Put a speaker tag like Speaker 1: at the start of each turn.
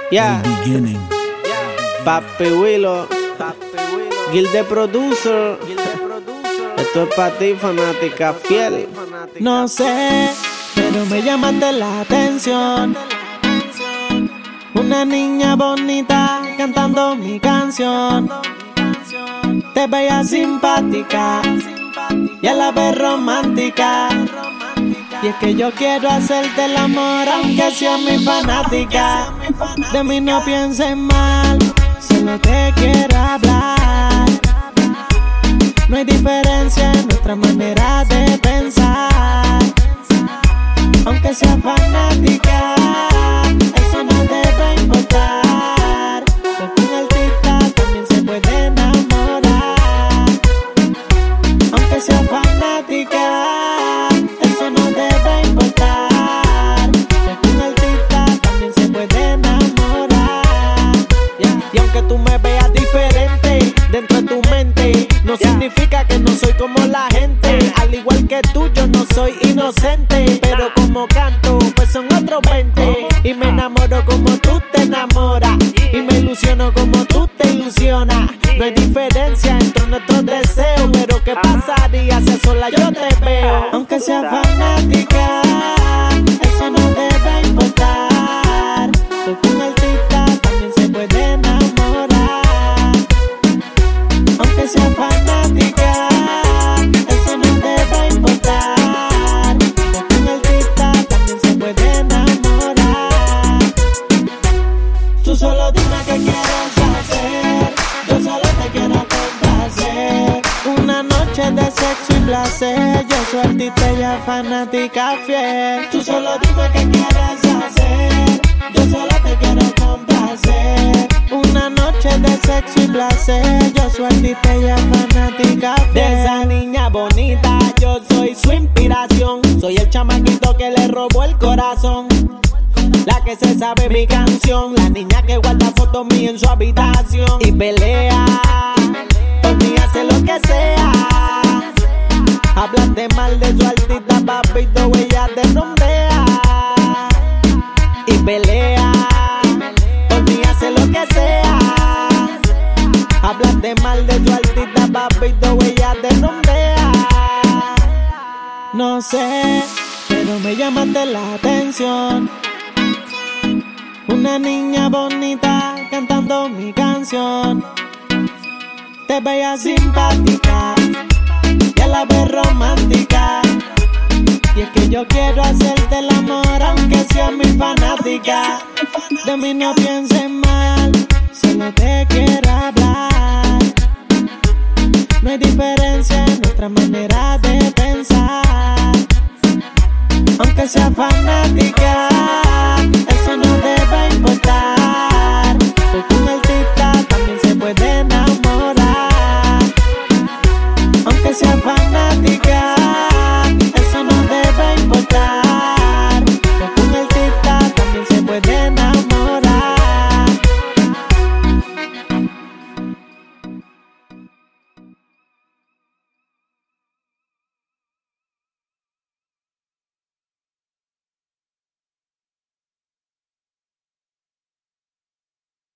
Speaker 1: Yeah.
Speaker 2: The beginning.
Speaker 1: Papi Willow, Guild de Producer. Esto es para ti, fanática fiel.
Speaker 3: No sé, pero me llamaste la atención. Una niña bonita cantando mi canción. Te veía simpática y a la vez romántica. Y es que yo quiero hacerte el amor aunque seas mi fanática. De mí no pienses mal, solo te quiero hablar. No hay diferencia en nuestra manera de pensar. Aunque seas fanática, eso no debe importar. Porque un artista también se puede enamorar. Aunque seas fanática, eso no debe importar. Porque un artista también se puede enamorar. Y aunque tú me veas diferente dentro de tu mente, no significa que no soy como la gente. Al igual que tú, yo no soy inocente. Pero como canto, pues son otros 20. Y me enamoro como tú te enamoras. Y me ilusiono como tú te ilusionas. No hay diferencia entre nuestros deseos. Pero ¿qué pasaría si a sola yo te veo? Aunque sea fanática, eso no debe importar. Porque un artista también se puede enamorar. Aunque sea fanática, eso no debe importar. Porque un artista también se puede enamorar. Tú solo dime qué quieres hacer, yo solo te quiero complacer. Una noche de sexo y placer, yo soy artista y ella fanática fiel. Tú solo dime qué quieres hacer, yo solo te quiero complacer. Una noche de sexo y placer, yo soy artista y ella fanática fiel. De esa niña bonita, yo soy su inspiración. Soy el chamaquito que le robó el corazón. La que se sabe mi canción, la niña que guarda fotos mías en su habitación. Y pelea, por mí hace lo que sea. Hablaste mal de su artista, papito, ella te rompea. Y pelea, por mí hace lo que sea. Hablaste mal de su artista, papito, ella te rompea. No sé, pero me llamaste la atención. Una niña bonita cantando mi canción. Te veía simpática y a la vez romántica. Y es que yo quiero hacerte el amor aunque seas mi fanática. De mí no pienses mal, solo te quiero hablar. No hay diferencia en nuestra manera de pensar. Aunque seas fanática,